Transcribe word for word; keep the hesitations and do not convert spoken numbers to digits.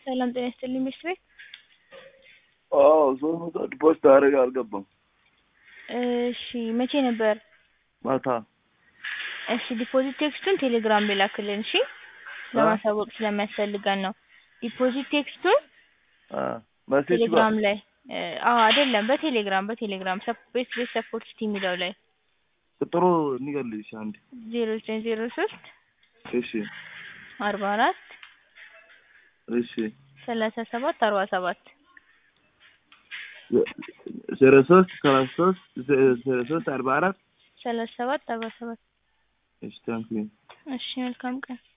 ሰላም ጤና ይስጥልኝ ሚስትር አዎ ዞሮ ፖስት አረጋ አልገባም እሺ መቼ ነበር ማታ እሺ ዲፖዚት ቴክስቱን ቴሌግራም ላይ ላክልን እሺ ለማሳወቅ ስለሚያስፈልገን ነው ዲፖዚት ቴክስቱን አ መሴጅ ቴሌግራም ላይ አዎ አይደለም በቴሌግራም በቴሌግራም ቤት ቤት ሰፖርት ቲም ሚለው ላይ ቁጥሩ ንገሪልኝ አንዴ ዜሮ ዘጠኝ ዜሮ ሶስት እሺ አርባ አራት እሺ ሰላሳ ሰባት አርባ ሰባት ዜሮ ሶስት ሰላሳ ሶስት ዜሮ ሶስት አርባ አራት ሰላሳ ሰባት አርባ ሰባት እሺ ታንኪዩ እሺ መልካም ቀን